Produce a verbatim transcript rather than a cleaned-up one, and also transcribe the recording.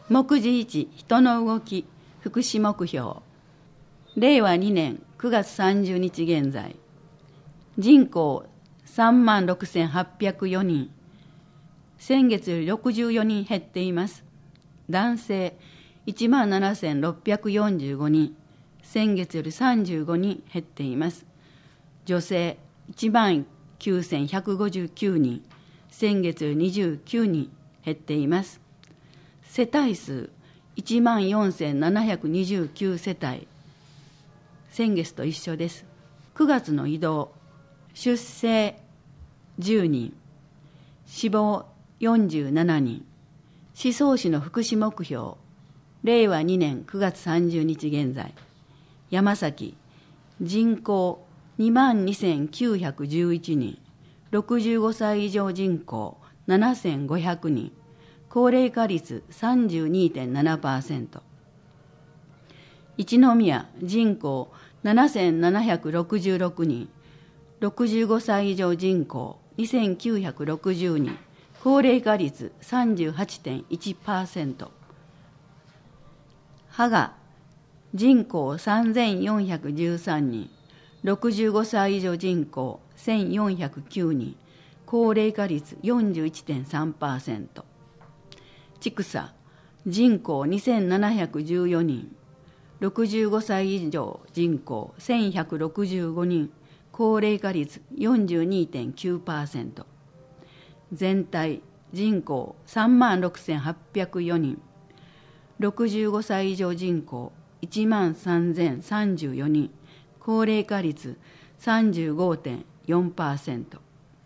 目次いち、人の動き、福祉目標。れいわにねんくがつさんじゅうにち現在、人口さんまんろくせんはっぴゃくよにん、先月よりろくじゅうよにん減っています。男性いちまんななせんろっぴゃくよんじゅうごにん、先月よりさんじゅうごにん減っています。女性いちまんきゅうせんひゃくごじゅうきゅうにん、先月よりにじゅうきゅうにん減っています。世帯数いちまんよんせんななひゃくにじゅうきゅう世帯、先月と一緒です。くがつの移動、出生じゅうにん、死亡よんじゅうななにん。宍粟市の福祉目標、れいわにねんくがつさんじゅうにち現在、山崎、人口にまんにせんきゅうひゃくじゅういちにん、ろくじゅうごさい以上人口ななせんごひゃくにん、高齢化率 さんじゅうにてんななパーセント。一宮、人口ななせんななひゃくろくじゅうろくにん、ろくじゅうごさい以上人口にせんきゅうひゃくろくじゅうにん、高齢化率 さんじゅうはちてんいちパーセント。芳賀、人口さんぜんよんひゃくじゅうさんにん、ろくじゅうごさい以上人口せんよんひゃくきゅうにん、高齢化率 よんじゅういちてんさんパーセント。千種、人口にせんななひゃくじゅうよにん、ろくじゅうごさい以上人口せんひゃくろくじゅうごにん、高齢化率 よんじゅうにてんきゅうパーセント。全体人口さんまんろくせんはっぴゃくよにん、ろくじゅうごさい以上人口いちまんさんぜんさんじゅうよにん、高齢化率 さんじゅうごてんよんパーセント。